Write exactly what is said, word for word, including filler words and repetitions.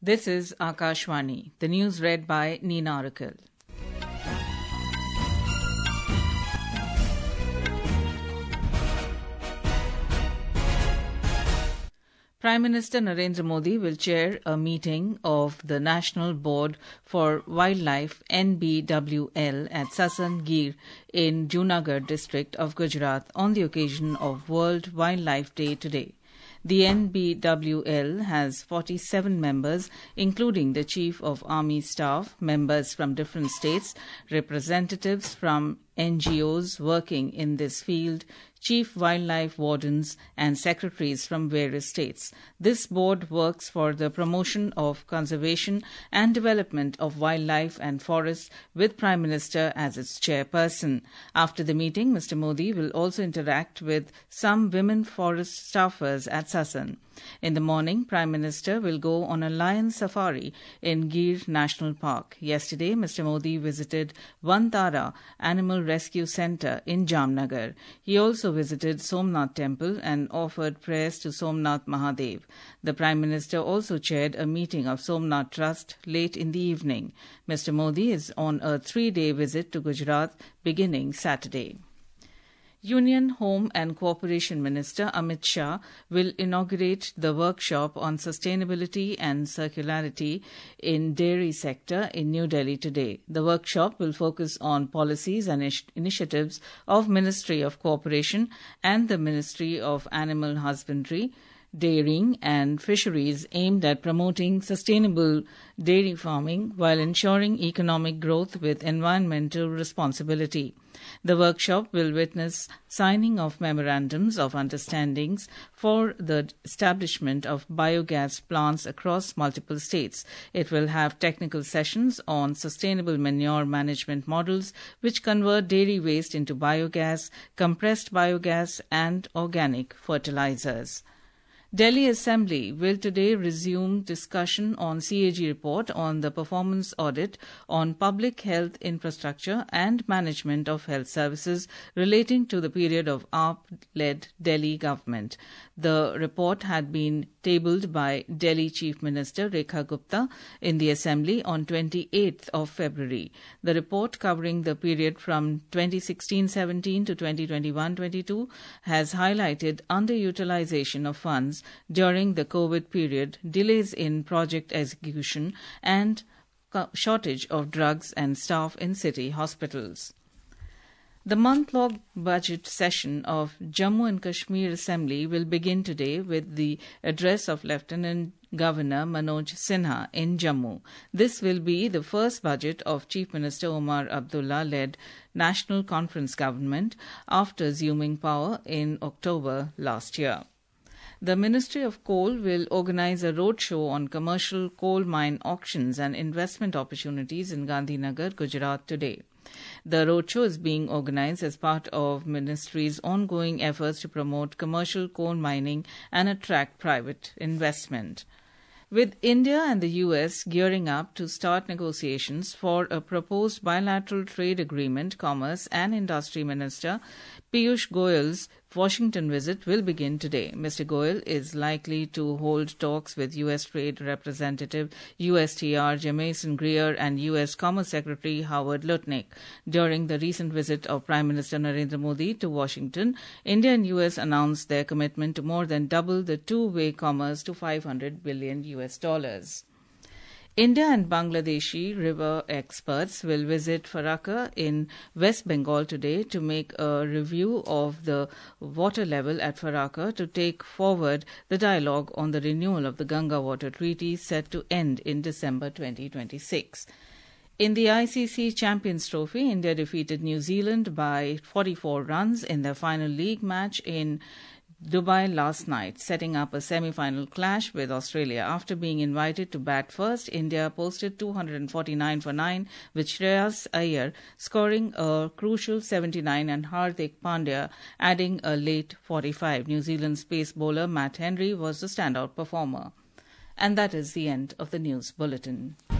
This is Akashvani. The news read by Neena Arakal. Prime Minister Narendra Modi will chair a meeting of the National Board for Wildlife N B W L at Sasan Gir in Junagadh district of Gujarat on the occasion of World Wildlife Day today. The N B W L has forty-seven members, including the Chief of Army Staff, members from different states, representatives from N G Os working in this field, chief wildlife wardens, and secretaries from various states. This board works for the promotion of conservation and development of wildlife and forests, with Prime Minister as its chairperson. After the meeting, Mister Modi will also interact with some women forest staffers at Sasan. In the morning, Prime Minister will go on a lion safari in Gir National Park. Yesterday, Mister Modi visited Vantara Animal Rescue Centre in Jamnagar. He also visited Somnath Temple and offered prayers to Somnath Mahadev. The Prime Minister also chaired a meeting of Somnath Trust late in the evening. Mister Modi is on a three-day visit to Gujarat beginning Saturday. Union Home and Cooperation Minister Amit Shah will inaugurate the workshop on sustainability and circularity in dairy sector in New Delhi today. The workshop will focus on policies and initiatives of Ministry of Cooperation and the Ministry of Animal Husbandry, Dairying and Fisheries aimed at promoting sustainable dairy farming while ensuring economic growth with environmental responsibility. The workshop will witness signing of memorandums of understandings for the establishment of biogas plants across multiple states. It will have technical sessions on sustainable manure management models which convert dairy waste into biogas, compressed biogas and organic fertilizers. Delhi Assembly will today resume discussion on C A G report on the performance audit on public health infrastructure and management of health services relating to the period of A P-led Delhi government. The report had been tabled by Delhi Chief Minister Rekha Gupta in the Assembly on twenty-eighth of February. The report covering the period from twenty sixteen seventeen to twenty twenty-one twenty-two has highlighted underutilization of funds during the COVID period, delays in project execution, and shortage of drugs and staff in city hospitals. The month-long budget session of Jammu and Kashmir Assembly will begin today with the address of Lieutenant Governor Manoj Sinha in Jammu. This will be the first budget of Chief Minister Omar Abdullah-led National Conference government after assuming power in October last year. The Ministry of Coal will organize a roadshow on commercial coal mine auctions and investment opportunities in Gandhinagar, Gujarat today. The roadshow is being organized as part of Ministry's ongoing efforts to promote commercial coal mining and attract private investment. With India and the U S gearing up to start negotiations for a proposed bilateral trade agreement, Commerce and Industry Minister Piyush Goyal's Washington visit will begin today. Mister Goyal is likely to hold talks with U S Trade Representative U S T R Jamieson Greer and U S Commerce Secretary Howard Lutnick. During the recent visit of Prime Minister Narendra Modi to Washington, India and U S announced their commitment to more than double the two-way commerce to five hundred billion U S dollars. India and Bangladeshi river experts will visit Farakka in West Bengal today to make a review of the water level at Farakka to take forward the dialogue on the renewal of the Ganga Water Treaty set to end in December twenty twenty-six. In the I C C Champions Trophy, India defeated New Zealand by forty-four runs in their final league match in Dubai last night, setting up a semi-final clash with Australia. After being invited to bat first, India posted two hundred forty-nine for nine, with Shreyas Iyer scoring a crucial seventy-nine and Hardik Pandya adding a late forty-five. New Zealand's pace bowler Matt Henry was the standout performer. And that is the end of the news bulletin.